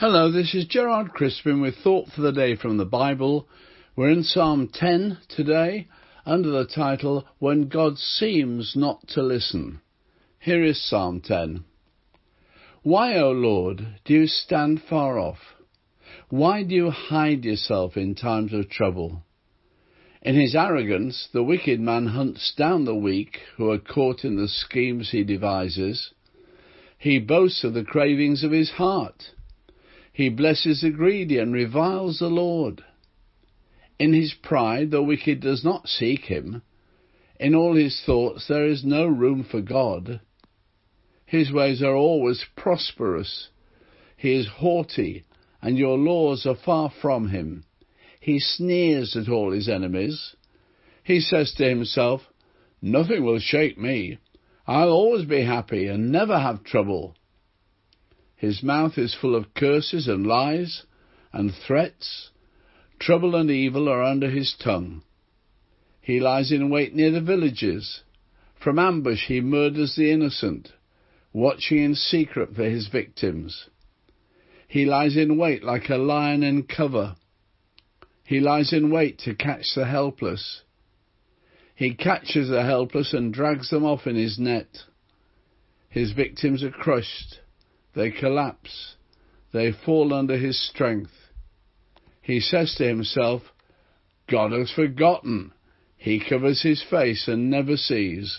Hello, this is Gerard Crispin with Thought for the Day from the Bible. We're in Psalm 10 today, under the title, When God Seems Not to Listen. Here is Psalm 10. Why, O Lord, do you stand far off? Why do you hide yourself in times of trouble? In his arrogance, the wicked man hunts down the weak who are caught in the schemes he devises. He boasts of the cravings of his heart. He blesses the greedy and reviles the Lord. In his pride, the wicked does not seek him. In all his thoughts there is no room for God. His ways are always prosperous. He is haughty, and your laws are far from him. He sneers at all his enemies. He says to himself, "Nothing will shake me. I'll always be happy and never have trouble." His mouth is full of curses and lies and threats. Trouble and evil are under his tongue. He lies in wait near the villages. From ambush he murders the innocent, watching in secret for his victims. He lies in wait like a lion in cover. He lies in wait to catch the helpless. He catches the helpless and drags them off in his net. His victims are crushed. They collapse. They fall under his strength. He says to himself, "God has forgotten." He covers his face and never sees.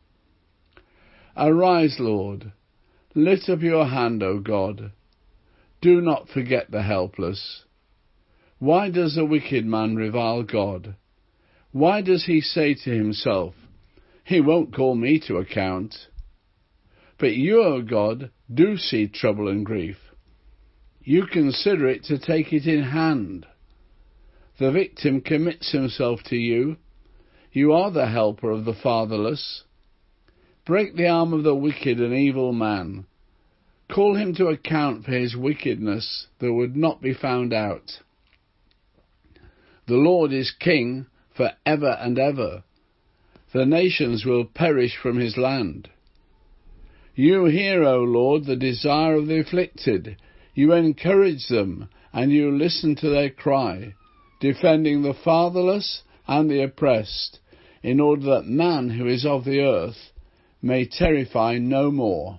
Arise, Lord. Lift up your hand, O God. Do not forget the helpless. Why does the wicked man revile God? Why does he say to himself, "He won't call me to account"? But you, O God, do see trouble and grief. You consider it to take it in hand. The victim commits himself to you. You are the helper of the fatherless. Break the arm of the wicked and evil man. Call him to account for his wickedness that would not be found out. The Lord is king for ever and ever. The nations will perish from his land. You hear, O Lord, the desire of the afflicted. You encourage them, and you listen to their cry, defending the fatherless and the oppressed, in order that man who is of the earth may terrify no more.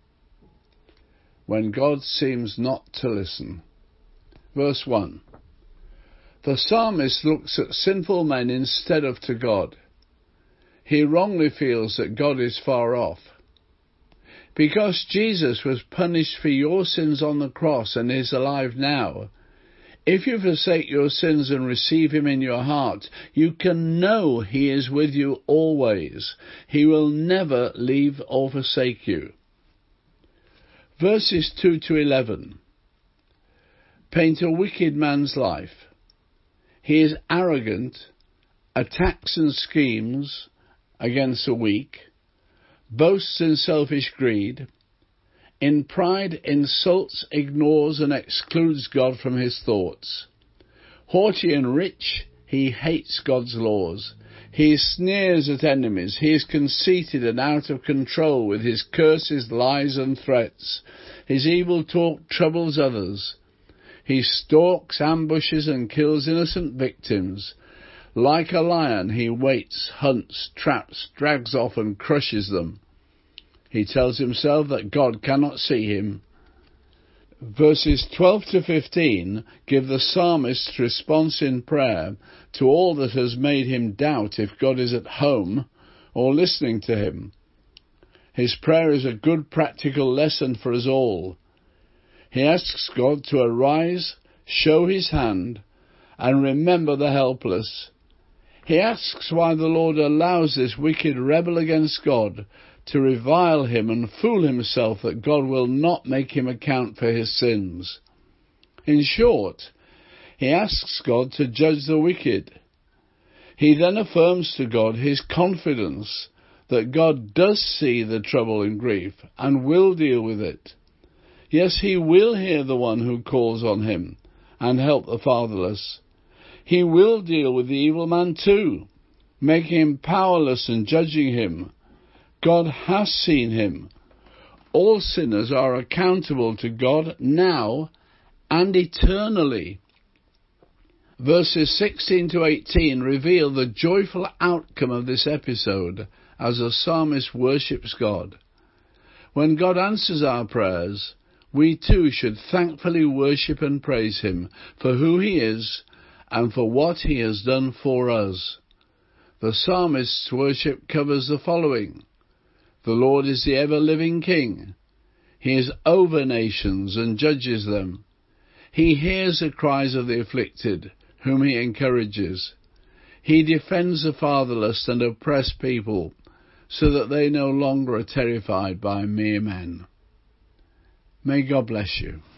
When God seems not to listen. Verse 1. The psalmist looks at sinful men instead of to God. He wrongly feels that God is far off. Because Jesus was punished for your sins on the cross and is alive now, if you forsake your sins and receive him in your heart, you can know he is with you always. He will never leave or forsake you. Verses 2 to 11 paint a wicked man's life. He is arrogant, attacks and schemes against the weak, boasts in selfish greed, in pride insults, ignores and excludes God from his thoughts. Haughty and rich, he hates God's laws. He sneers at enemies. He is conceited and out of control with his curses, lies and threats. His evil talk troubles others. He stalks, ambushes and kills innocent victims. Like a lion, he waits, hunts, traps, drags off and crushes them. He tells himself that God cannot see him. Verses 12 to 15 give the psalmist's response in prayer to all that has made him doubt if God is at home or listening to him. His prayer is a good practical lesson for us all. He asks God to arise, show his hand, and remember the helpless. He asks why the Lord allows this wicked rebel against God to revile him and fool himself that God will not make him account for his sins. In short, he asks God to judge the wicked. He then affirms to God his confidence that God does see the trouble and grief and will deal with it. Yes, he will hear the one who calls on him and help the fatherless. He will deal with the evil man too, making him powerless and judging him. God has seen him. All sinners are accountable to God now and eternally. Verses 16 to 18 reveal the joyful outcome of this episode as the psalmist worships God. When God answers our prayers, we too should thankfully worship and praise him for who he is and for what he has done for us. The psalmist's worship covers the following: the Lord is the ever-living King. He is over nations and judges them. He hears the cries of the afflicted, whom he encourages. He defends the fatherless and oppressed people, so that they no longer are terrified by mere men. May God bless you.